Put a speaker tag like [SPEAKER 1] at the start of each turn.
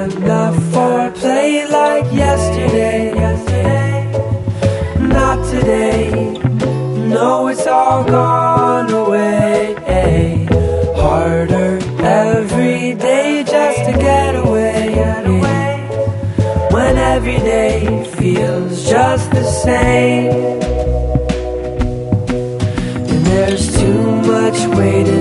[SPEAKER 1] time left for play like yesterday. Not today. No, it's all gone away. Harder every day just to get away. When every day feels just the same. And there's too much waiting